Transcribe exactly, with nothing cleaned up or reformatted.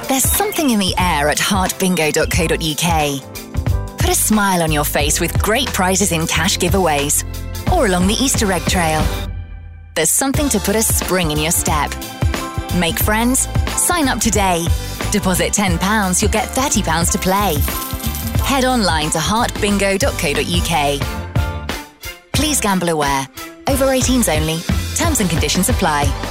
There's something in the air at heart bingo dot co dot uk. Put a smile on your face with great prizes in cash giveaways or along the Easter egg trail. There's something to put a spring in your step. Make friends? Sign up today. Deposit ten pounds, you'll get thirty pounds to play. Head online to heart bingo dot co dot uk. Please gamble aware. Over eighteens only. Terms and conditions apply.